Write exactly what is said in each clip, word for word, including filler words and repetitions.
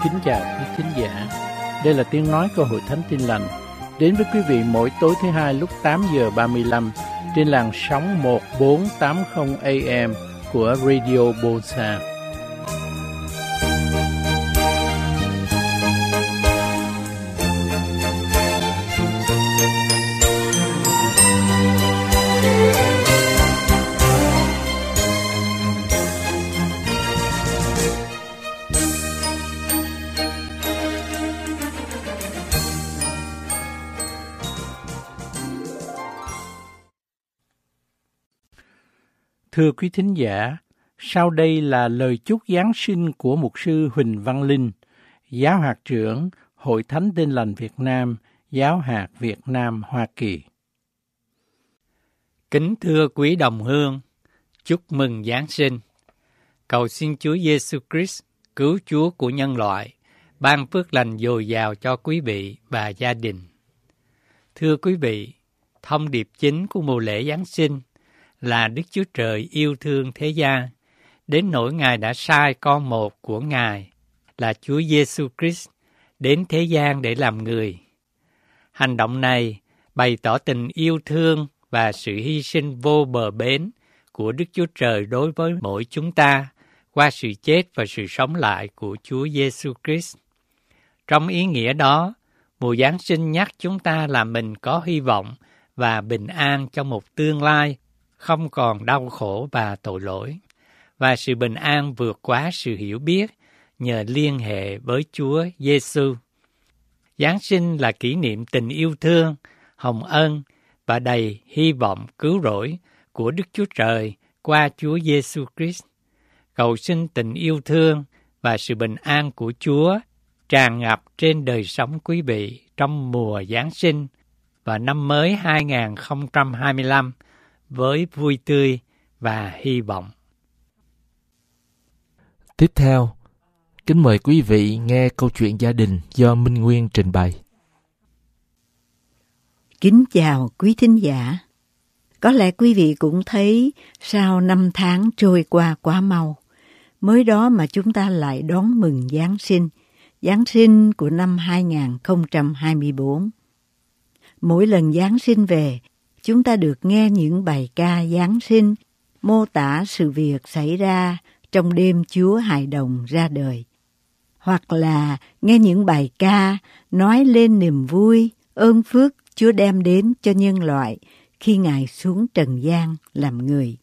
Kính chào quý thính giả. Đây là tiếng nói của Hội Thánh Tin Lành, đến với quý vị mỗi tối thứ hai lúc tám giờ ba mươi lăm trên làn sóng một bốn tám không A M của Radio Bolsa. Thưa quý thính giả, sau đây là lời chúc Giáng sinh của mục sư Huỳnh Văn Linh, giáo hạt trưởng Hội Thánh Tin Lành Việt Nam, giáo hạt Việt Nam Hoa Kỳ. Kính thưa quý đồng hương, chúc mừng Giáng sinh. Cầu xin Chúa Giêsu Christ, cứu Chúa của nhân loại, ban phước lành dồi dào cho quý vị và gia đình. Thưa quý vị, thông điệp chính của mùa lễ Giáng sinh là Đức Chúa Trời yêu thương thế gian, đến nỗi Ngài đã sai con một của Ngài là Chúa Giêsu Christ đến thế gian để làm người. Hành động này bày tỏ tình yêu thương và sự hy sinh vô bờ bến của Đức Chúa Trời đối với mỗi chúng ta qua sự chết và sự sống lại của Chúa Giêsu Christ. Trong ý nghĩa đó, mùa Giáng sinh nhắc chúng ta là mình có hy vọng và bình an trong một tương lai không còn đau khổ và tội lỗi, và sự bình an vượt quá sự hiểu biết nhờ liên hệ với Chúa Giêsu. Giáng sinh là kỷ niệm tình yêu thương, hồng ân và đầy hy vọng cứu rỗi của Đức Chúa Trời qua Chúa Giêsu Christ. Cầu xin tình yêu thương và sự bình an của Chúa tràn ngập trên đời sống quý vị trong mùa Giáng sinh và năm mới hai không hai lăm với vui tươi và hy vọng. Tiếp theo, kính mời quý vị nghe câu chuyện gia đình do Minh Nguyên trình bày. Kính chào quý thính giả. Có lẽ quý vị cũng thấy sau năm tháng trôi qua quá mau, mới đó mà chúng ta lại đón mừng Giáng sinh, Giáng sinh của năm hai không hai tư. Mỗi lần Giáng sinh về, chúng ta được nghe những bài ca Giáng sinh, mô tả sự việc xảy ra trong đêm Chúa hài đồng ra đời. Hoặc là nghe những bài ca nói lên niềm vui, ơn phước Chúa đem đến cho nhân loại khi Ngài xuống trần gian làm người.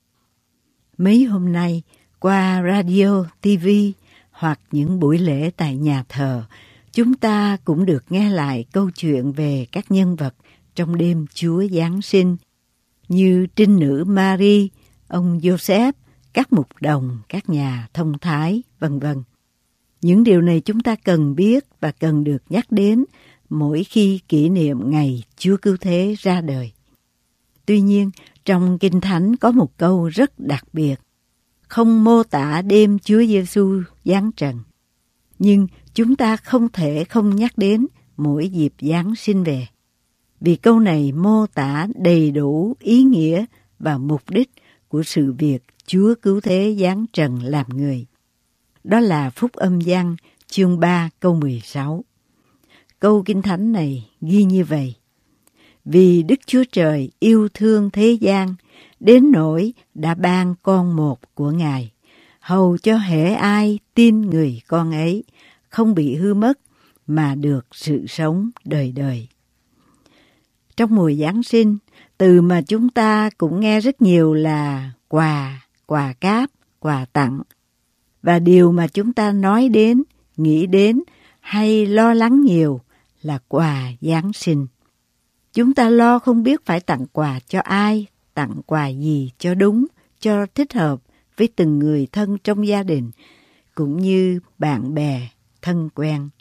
Mấy hôm nay, qua radio, ti vi hoặc những buổi lễ tại nhà thờ, chúng ta cũng được nghe lại câu chuyện về các nhân vật trong đêm Chúa Giáng sinh, như trinh nữ Mary, ông Joseph, các mục đồng, các nhà thông thái, vân vân. Những điều này chúng ta cần biết và cần được nhắc đến mỗi khi kỷ niệm ngày Chúa Cứu Thế ra đời. Tuy nhiên, trong Kinh Thánh có một câu rất đặc biệt, không mô tả đêm Chúa Giêsu giáng trần. Nhưng chúng ta không thể không nhắc đến mỗi dịp Giáng sinh về, vì câu này mô tả đầy đủ ý nghĩa và mục đích của sự việc Chúa Cứu Thế giáng trần làm người. Đó là Phúc Âm Giăng chương ba câu mười sáu. Câu Kinh Thánh này ghi như vậy: Vì Đức Chúa Trời yêu thương thế gian, đến nỗi đã ban con một của Ngài, hầu cho hễ ai tin người con ấy không bị hư mất, mà được sự sống đời đời. Trong mùa Giáng sinh, từ mà chúng ta cũng nghe rất nhiều là quà, quà cáp, quà tặng. Và điều mà chúng ta nói đến, nghĩ đến hay lo lắng nhiều là quà Giáng sinh. Chúng ta lo không biết phải tặng quà cho ai, tặng quà gì cho đúng, cho thích hợp với từng người thân trong gia đình, cũng như bạn bè, thân quen.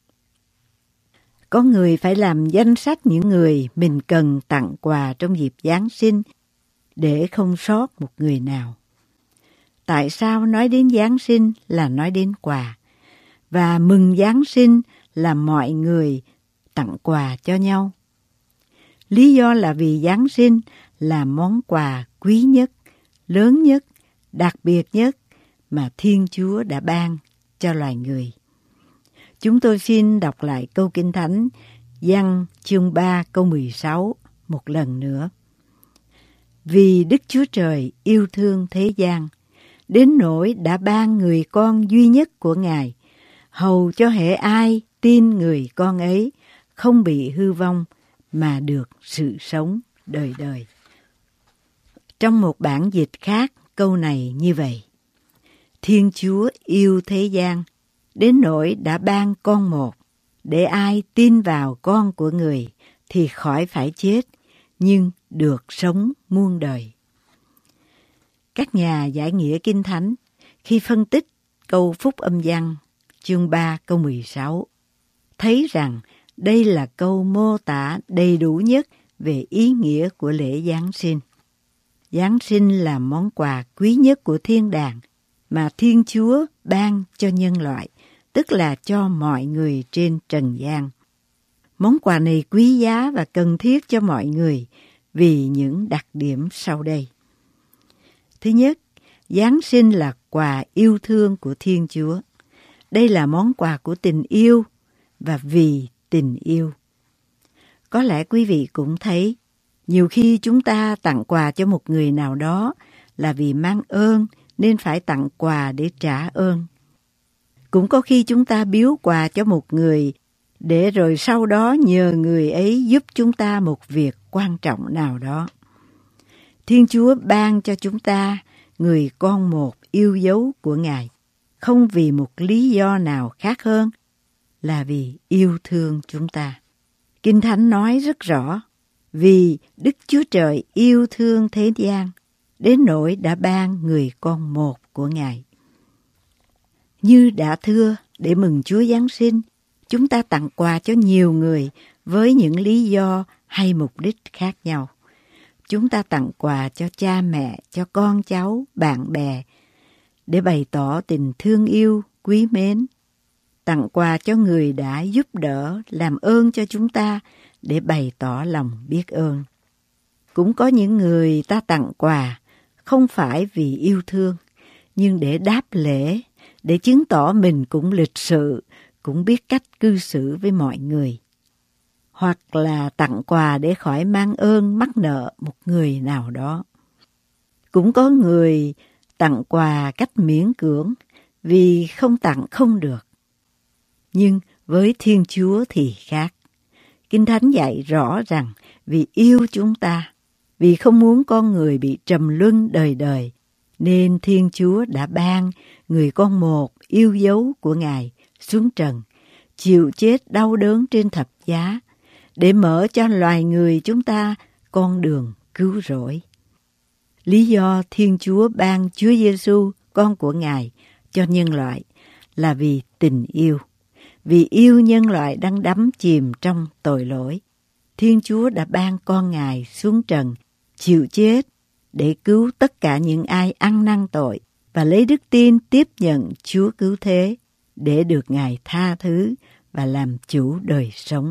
Có người phải làm danh sách những người mình cần tặng quà trong dịp Giáng sinh để không sót một người nào. Tại sao nói đến Giáng sinh là nói đến quà? Và mừng Giáng sinh là mọi người tặng quà cho nhau. Lý do là vì Giáng sinh là món quà quý nhất, lớn nhất, đặc biệt nhất mà Thiên Chúa đã ban cho loài người. Chúng tôi xin đọc lại câu Kinh Thánh Giăng chương ba câu mười sáu một lần nữa. Vì Đức Chúa Trời yêu thương thế gian, đến nỗi đã ban người con duy nhất của Ngài, hầu cho hễ ai tin người con ấy không bị hư vong mà được sự sống đời đời. Trong một bản dịch khác, câu này như vậy: Thiên Chúa yêu thế gian, đến nỗi đã ban con một, để ai tin vào con của người thì khỏi phải chết, nhưng được sống muôn đời. Các nhà giải nghĩa Kinh Thánh khi phân tích câu Phúc Âm Giăng chương ba câu mười sáu thấy rằng đây là câu mô tả đầy đủ nhất về ý nghĩa của lễ Giáng sinh. Giáng sinh là món quà quý nhất của thiên đàng mà Thiên Chúa ban cho nhân loại, tức là cho mọi người trên trần gian. Món quà này quý giá và cần thiết cho mọi người vì những đặc điểm sau đây. Thứ nhất, Giáng sinh là quà yêu thương của Thiên Chúa. Đây là món quà của tình yêu và vì tình yêu. Có lẽ quý vị cũng thấy, nhiều khi chúng ta tặng quà cho một người nào đó là vì mang ơn nên phải tặng quà để trả ơn. Cũng có khi chúng ta biếu quà cho một người để rồi sau đó nhờ người ấy giúp chúng ta một việc quan trọng nào đó. Thiên Chúa ban cho chúng ta người con một yêu dấu của Ngài, không vì một lý do nào khác hơn là vì yêu thương chúng ta. Kinh Thánh nói rất rõ, vì Đức Chúa Trời yêu thương thế gian, đến nỗi đã ban người con một của Ngài. Như đã thưa, để mừng Chúa Giáng sinh, chúng ta tặng quà cho nhiều người với những lý do hay mục đích khác nhau. Chúng ta tặng quà cho cha mẹ, cho con cháu, bạn bè, để bày tỏ tình thương yêu, quý mến. Tặng quà cho người đã giúp đỡ, làm ơn cho chúng ta, để bày tỏ lòng biết ơn. Cũng có những người ta tặng quà không phải vì yêu thương, nhưng để đáp lễ, để chứng tỏ mình cũng lịch sự, cũng biết cách cư xử với mọi người. Hoặc là tặng quà để khỏi mang ơn mắc nợ một người nào đó. Cũng có người tặng quà cách miễn cưỡng vì không tặng không được. Nhưng với Thiên Chúa thì khác. Kinh Thánh dạy rõ rằng vì yêu chúng ta, vì không muốn con người bị trầm luân đời đời, nên Thiên Chúa đã ban người con một yêu dấu của Ngài xuống trần, chịu chết đau đớn trên thập giá, để mở cho loài người chúng ta con đường cứu rỗi. Lý do Thiên Chúa ban Chúa Giêsu, con của Ngài, cho nhân loại là vì tình yêu. Vì yêu nhân loại đang đắm chìm trong tội lỗi, Thiên Chúa đã ban con Ngài xuống trần, chịu chết để cứu tất cả những ai ăn năn tội và lấy đức tin tiếp nhận Chúa cứu thế để được Ngài tha thứ và làm chủ đời sống.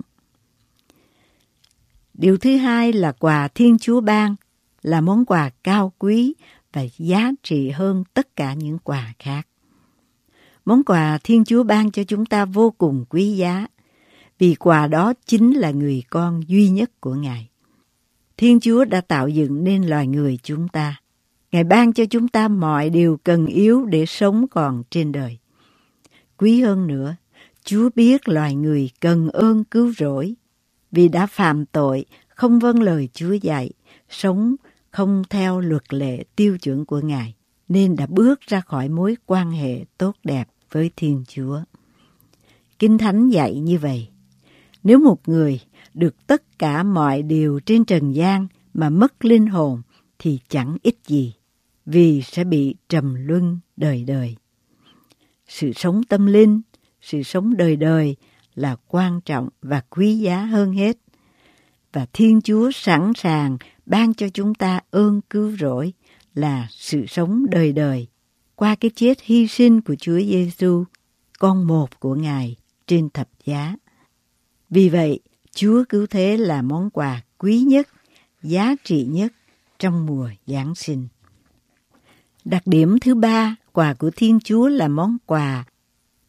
Điều thứ hai là quà Thiên Chúa ban là món quà cao quý và giá trị hơn tất cả những quà khác. Món quà Thiên Chúa ban cho chúng ta vô cùng quý giá, vì quà đó chính là người con duy nhất của Ngài. Thiên Chúa đã tạo dựng nên loài người chúng ta. Ngài ban cho chúng ta mọi điều cần yếu để sống còn trên đời. Quý hơn nữa, Chúa biết loài người cần ơn cứu rỗi, vì đã phạm tội, không vâng lời Chúa dạy, sống không theo luật lệ tiêu chuẩn của Ngài, nên đã bước ra khỏi mối quan hệ tốt đẹp với Thiên Chúa. Kinh Thánh dạy như vậy: nếu một người được tất cả mọi điều trên trần gian mà mất linh hồn thì chẳng ích gì, vì sẽ bị trầm luân đời đời. Sự sống tâm linh, sự sống đời đời là quan trọng và quý giá hơn hết. Và Thiên Chúa sẵn sàng ban cho chúng ta ơn cứu rỗi là sự sống đời đời qua cái chết hy sinh của Chúa Giêsu, con một của Ngài trên thập giá. Vì vậy, Chúa cứu thế là món quà quý nhất, giá trị nhất trong mùa Giáng sinh. Đặc điểm thứ ba, quà của Thiên Chúa là món quà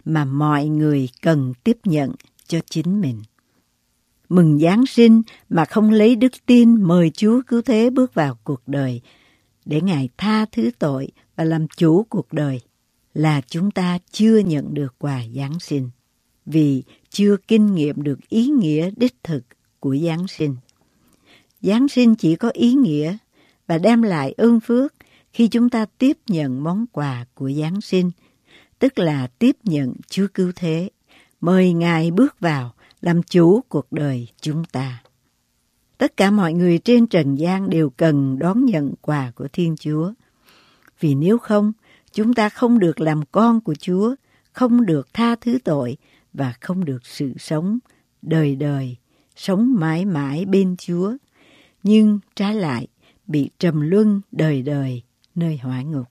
mà mọi người cần tiếp nhận cho chính mình. Mừng Giáng sinh mà không lấy đức tin mời Chúa Cứu Thế bước vào cuộc đời để Ngài tha thứ tội và làm chủ cuộc đời là chúng ta chưa nhận được quà Giáng sinh, vì chưa kinh nghiệm được ý nghĩa đích thực của Giáng sinh. Giáng sinh chỉ có ý nghĩa và đem lại ơn phước khi chúng ta tiếp nhận món quà của Giáng sinh, tức là tiếp nhận Chúa Cứu Thế, mời Ngài bước vào làm chủ cuộc đời chúng ta. Tất cả mọi người trên trần gian đều cần đón nhận quà của Thiên Chúa, vì nếu không, chúng ta không được làm con của Chúa, không được tha thứ tội và không được sự sống đời đời, sống mãi mãi bên Chúa, nhưng trái lại bị trầm luân đời đời nơi hỏa ngục.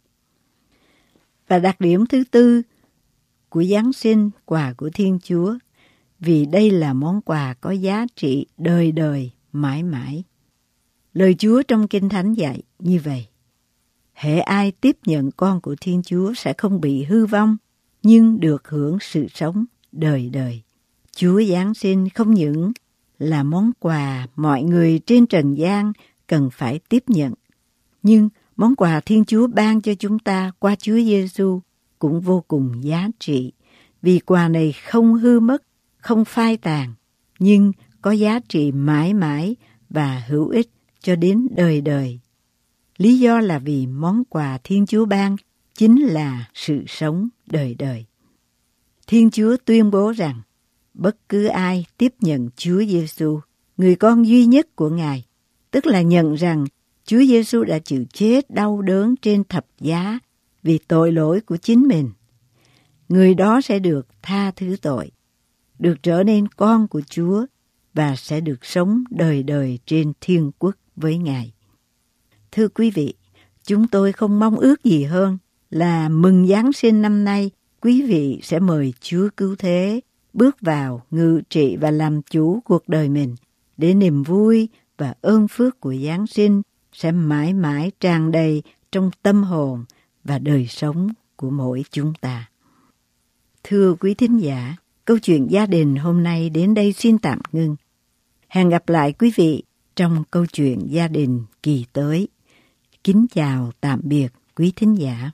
Và đặc điểm thứ tư của Giáng sinh, quà của Thiên Chúa, vì đây là món quà có giá trị đời đời mãi mãi. Lời Chúa trong Kinh Thánh dạy như vậy: hễ ai tiếp nhận con của Thiên Chúa sẽ không bị hư vong, nhưng được hưởng sự sống đời đời. Chúa Giáng sinh không những là món quà mọi người trên trần gian cần phải tiếp nhận, nhưng món quà Thiên Chúa ban cho chúng ta qua Chúa Giêsu cũng vô cùng giá trị, vì quà này không hư mất, không phai tàn, nhưng có giá trị mãi mãi và hữu ích cho đến đời đời. Lý do là vì món quà Thiên Chúa ban chính là sự sống đời đời. Thiên Chúa tuyên bố rằng bất cứ ai tiếp nhận Chúa Giêsu, người con duy nhất của Ngài, tức là nhận rằng Chúa Giêsu đã chịu chết đau đớn trên thập giá vì tội lỗi của chính mình, người đó sẽ được tha thứ tội, được trở nên con của Chúa và sẽ được sống đời đời trên thiên quốc với Ngài. Thưa quý vị, chúng tôi không mong ước gì hơn là mừng Giáng sinh năm nay quý vị sẽ mời Chúa Cứu Thế bước vào ngự trị và làm chủ cuộc đời mình, để niềm vui và ơn phước của Giáng sinh sẽ mãi mãi tràn đầy trong tâm hồn và đời sống của mỗi chúng ta. Thưa quý thính giả, câu chuyện gia đình hôm nay đến đây xin tạm ngưng. Hẹn gặp lại quý vị trong câu chuyện gia đình kỳ tới. Kính chào tạm biệt quý thính giả.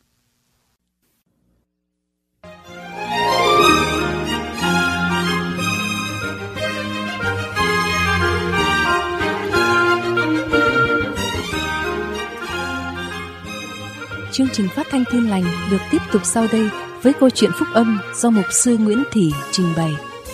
Chương trình phát thanh Tin Lành được tiếp tục sau đây với câu chuyện phúc âm do mục sư Nguyễn Thị trình bày.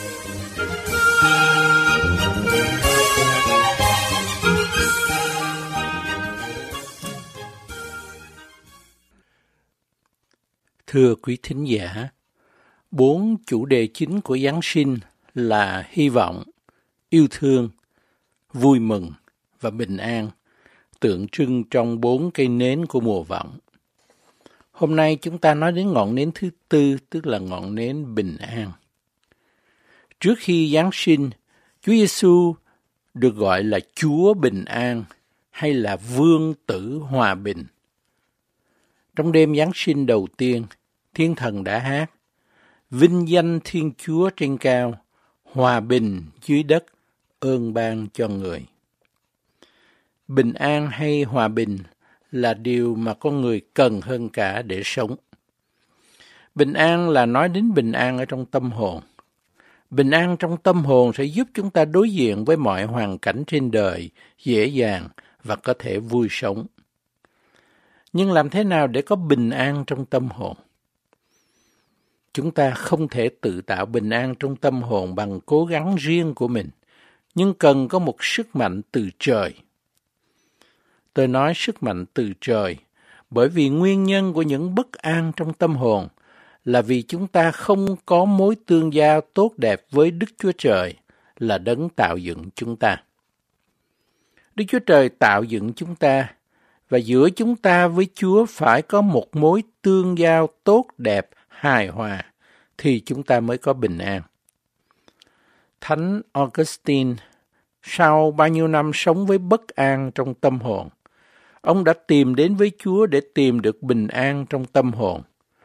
Thưa quý thính giả, bốn chủ đề chính của Giáng sinh là hy vọng, yêu thương, vui mừng và bình an, tượng trưng trong bốn cây nến của mùa vọng. Hôm nay chúng ta nói đến ngọn nến thứ tư, tức là ngọn nến bình an. Trước khi Giáng sinh, Chúa Giêsu được gọi là Chúa Bình An hay là Vương Tử Hòa Bình. Trong đêm Giáng sinh đầu tiên, Thiên Thần đã hát: vinh danh Thiên Chúa trên cao, hòa bình dưới đất, ơn ban cho người. Bình an hay hòa bình là điều mà con người cần hơn cả để sống. Bình an là nói đến bình an ở trong tâm hồn. Bình an trong tâm hồn sẽ giúp chúng ta đối diện với mọi hoàn cảnh trên đời dễ dàng và có thể vui sống. Nhưng làm thế nào để có bình an trong tâm hồn? Chúng ta không thể tự tạo bình an trong tâm hồn bằng cố gắng riêng của mình, nhưng cần có một sức mạnh từ trời. Tôi nói sức mạnh từ trời, bởi vì nguyên nhân của những bất an trong tâm hồn là vì chúng ta không có mối tương giao tốt đẹp với Đức Chúa Trời là đấng tạo dựng chúng ta. Đức Chúa Trời tạo dựng chúng ta, và giữa chúng ta với Chúa phải có một mối tương giao tốt đẹp, hài hòa, thì chúng ta mới có bình an. Thánh Augustine, sau bao nhiêu năm sống với bất an trong tâm hồn, ông đã tìm đến với Chúa để tìm được bình an trong tâm hồn.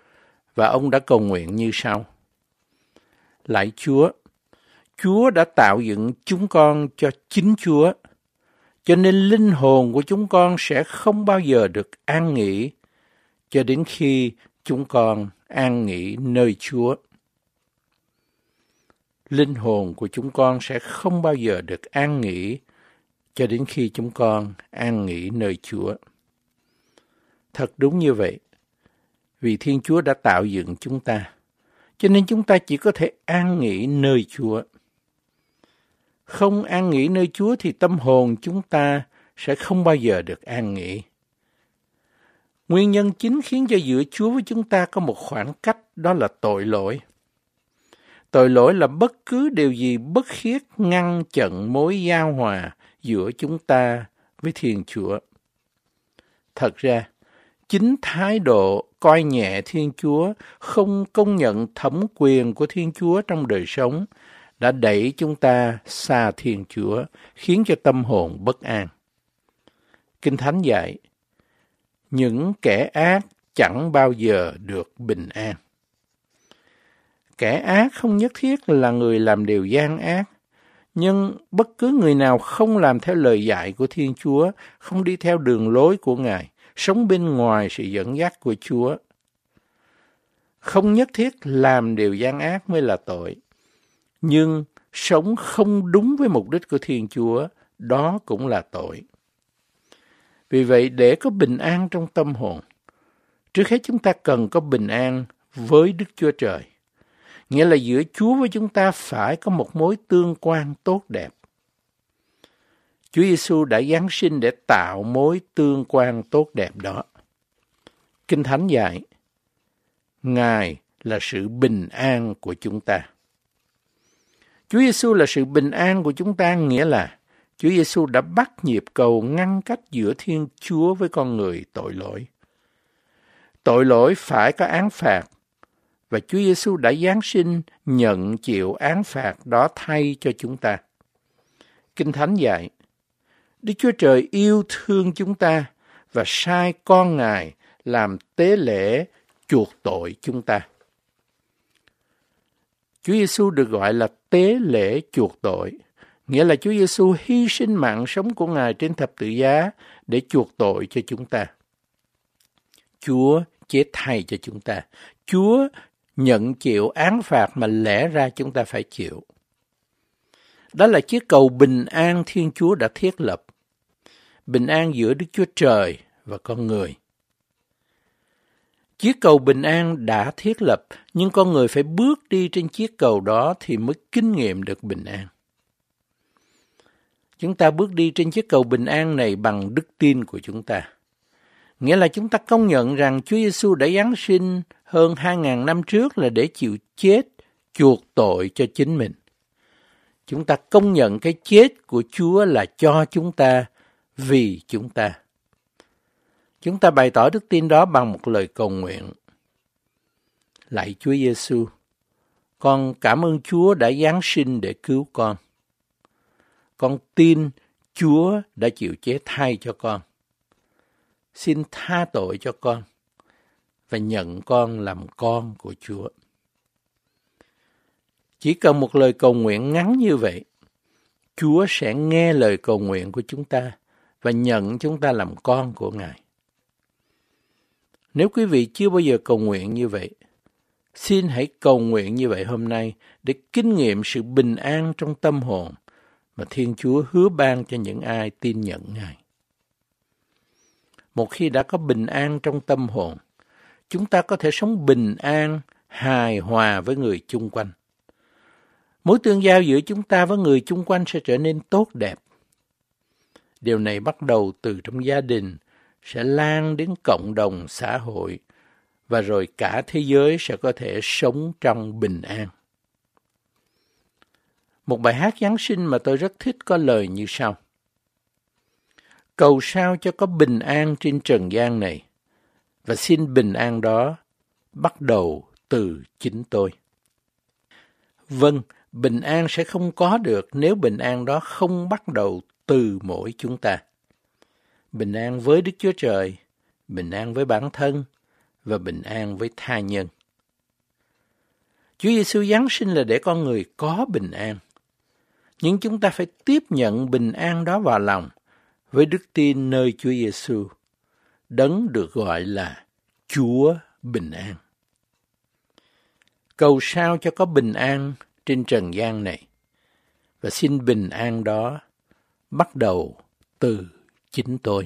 và ông đã cầu nguyện như sau: Lạy Chúa, Chúa đã tạo dựng chúng con cho chính Chúa, cho nên linh hồn của chúng con sẽ không bao giờ được an nghỉ cho đến khi chúng con an nghỉ nơi Chúa. Linh hồn của chúng con sẽ không bao giờ được an nghỉ cho đến khi chúng con an nghỉ nơi Chúa. Thật đúng như vậy, vì Thiên Chúa đã tạo dựng chúng ta, cho nên chúng ta chỉ có thể an nghỉ nơi Chúa. Không an nghỉ nơi Chúa thì tâm hồn chúng ta sẽ không bao giờ được an nghỉ. Nguyên nhân chính khiến cho giữa Chúa với chúng ta có một khoảng cách, đó là tội lỗi. Tội lỗi là bất cứ điều gì bất khiết ngăn chặn mối giao hòa giữa chúng ta với Thiên Chúa. Thật ra, chính thái độ coi nhẹ Thiên Chúa, không công nhận thẩm quyền của Thiên Chúa trong đời sống, đã đẩy chúng ta xa Thiên Chúa, khiến cho tâm hồn bất an. Kinh Thánh dạy, những kẻ ác chẳng bao giờ được bình an. Kẻ ác không nhất thiết là người làm điều gian ác, nhưng bất cứ người nào không làm theo lời dạy của Thiên Chúa, không đi theo đường lối của Ngài, sống bên ngoài sự dẫn dắt của Chúa, không nhất thiết làm điều gian ác mới là tội, nhưng sống không đúng với mục đích của Thiên Chúa, đó cũng là tội. Vì vậy, để có bình an trong tâm hồn, trước hết chúng ta cần có bình an với Đức Chúa Trời. Nghĩa là giữa Chúa với chúng ta phải có một mối tương quan tốt đẹp. Chúa Giêsu đã giáng sinh để tạo mối tương quan tốt đẹp đó. Kinh Thánh dạy, Ngài là sự bình an của chúng ta. Chúa Giêsu là sự bình an của chúng ta, nghĩa là Chúa Giêsu đã bắt nhịp cầu ngăn cách giữa Thiên Chúa với con người tội lỗi. Tội lỗi phải có án phạt, và Chúa Giêsu đã giáng sinh nhận chịu án phạt đó thay cho chúng ta. Kinh Thánh dạy, Đức Chúa Trời yêu thương chúng ta và sai con Ngài làm tế lễ chuộc tội chúng ta. Chúa Giêsu được gọi là tế lễ chuộc tội, nghĩa là Chúa Giêsu hy sinh mạng sống của Ngài trên thập tự giá để chuộc tội cho chúng ta. Chúa chết thay cho chúng ta. Chúa nhận chịu án phạt mà lẽ ra chúng ta phải chịu. Đó là chiếc cầu bình an Thiên Chúa đã thiết lập. Bình an giữa Đức Chúa Trời và con người. Chiếc cầu bình an đã thiết lập, nhưng con người phải bước đi trên chiếc cầu đó thì mới kinh nghiệm được bình an. Chúng ta bước đi trên chiếc cầu bình an này bằng đức tin của chúng ta. Nghĩa là chúng ta công nhận rằng Chúa Giêsu đã giáng sinh hơn hai ngàn năm trước là để chịu chết, chuộc tội cho chính mình. Chúng ta công nhận cái chết của Chúa là cho chúng ta, vì chúng ta. Chúng ta bày tỏ đức tin đó bằng một lời cầu nguyện. Lạy Chúa Giêsu, con cảm ơn Chúa đã giáng sinh để cứu con. Con tin Chúa đã chịu chết thay cho con. Xin tha tội cho con và nhận con làm con của Chúa. Chỉ cần một lời cầu nguyện ngắn như vậy, Chúa sẽ nghe lời cầu nguyện của chúng ta và nhận chúng ta làm con của Ngài. Nếu quý vị chưa bao giờ cầu nguyện như vậy, xin hãy cầu nguyện như vậy hôm nay để kinh nghiệm sự bình an trong tâm hồn mà Thiên Chúa hứa ban cho những ai tin nhận Ngài. Một khi đã có bình an trong tâm hồn, chúng ta có thể sống bình an, hài hòa với người chung quanh. Mối tương giao giữa chúng ta với người chung quanh sẽ trở nên tốt đẹp. Điều này bắt đầu từ trong gia đình, sẽ lan đến cộng đồng xã hội, và rồi cả thế giới sẽ có thể sống trong bình an. Một bài hát Giáng sinh mà tôi rất thích có lời như sau. Cầu sao cho có bình an trên trần gian này, và xin bình an đó bắt đầu từ chính tôi. Vâng, bình an sẽ không có được nếu bình an đó không bắt đầu từ mỗi chúng ta. Bình an với Đức Chúa Trời, bình an với bản thân và bình an với tha nhân. Chúa Giêsu Giáng sinh là để con người có bình an. Nhưng chúng ta phải tiếp nhận bình an đó vào lòng với đức tin nơi Chúa Giêsu, Đấng được gọi là Chúa bình an. Cầu sao cho có bình an trên trần gian này, và xin bình an đó bắt đầu từ chính tôi.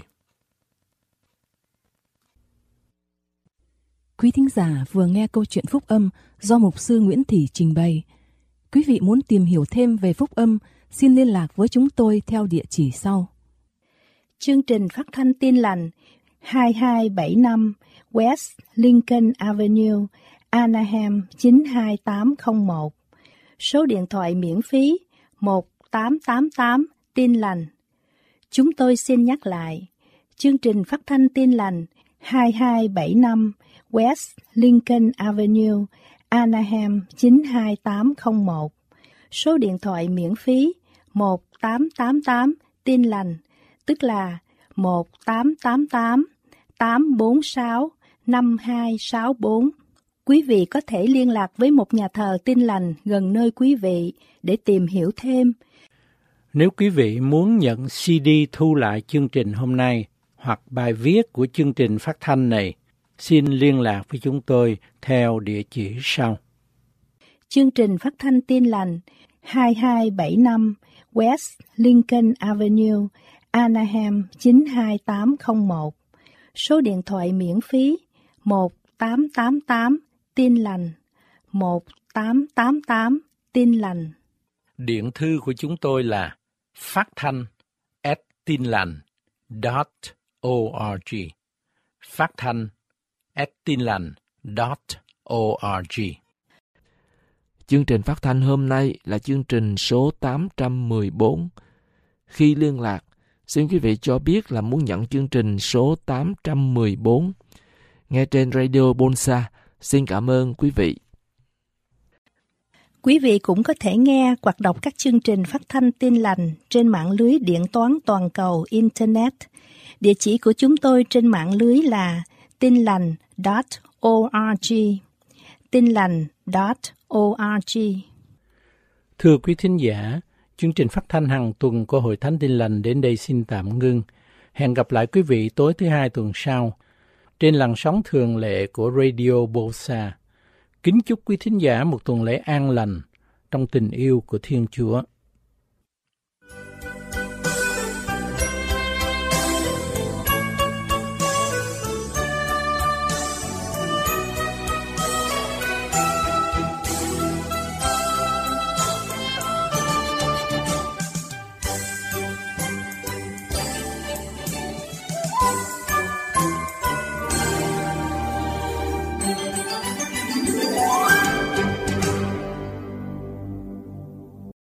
Quý thính giả vừa nghe câu chuyện phúc âm do mục sư Nguyễn Thị trình bày. Quý vị muốn tìm hiểu thêm về phúc âm, xin liên lạc với chúng tôi theo địa chỉ sau. Chương trình phát thanh Tin Lành hai hai bảy năm West Lincoln Avenue, Anaheim chín hai tám không một. Số điện thoại miễn phí một tám tám tám Tin Lành. Chúng tôi xin nhắc lại, chương trình phát thanh Tin Lành hai hai bảy năm West Lincoln Avenue, Anaheim chín hai tám không một. Số điện thoại miễn phí một tám tám tám Tin Lành, tức là một tám tám tám tám bốn sáu năm hai sáu bốn. Quý vị có thể liên lạc với một nhà thờ Tin Lành gần nơi quý vị để tìm hiểu thêm. Nếu quý vị muốn nhận xê đê thu lại chương trình hôm nay hoặc bài viết của chương trình phát thanh này, xin liên lạc với chúng tôi theo địa chỉ sau. Chương trình phát thanh Tin Lành hai hai bảy năm West Lincoln Avenue, Anaheim chín hai tám không một. Số điện thoại miễn phí một tám tám tám Tin Lành, một tám tám tám Tin Lành. Điện thư của chúng tôi là phát thanh at tinlành chấm org. Phát thanh at tinlành chấm org. Chương trình phát thanh hôm nay là chương trình số tám trăm mười bốn. Khi liên lạc, xin quý vị cho biết là muốn nhận chương trình số tám trăm mười bốn. Nghe trên Radio Bonsa. Xin cảm ơn quý vị. Quý vị cũng có thể nghe hoặc đọc các chương trình phát thanh Tin Lành trên mạng lưới điện toán toàn cầu Internet. Địa chỉ của chúng tôi trên mạng lưới là tinlành chấm org. tinlành chấm org. Thưa quý thính giả, chương trình phát thanh hàng tuần của Hội Thánh Tin Lành đến đây xin tạm ngưng. Hẹn gặp lại quý vị tối thứ hai tuần sau trên làn sóng thường lệ của Radio Bosa. Kính chúc quý thính giả một tuần lễ an lành trong tình yêu của Thiên Chúa.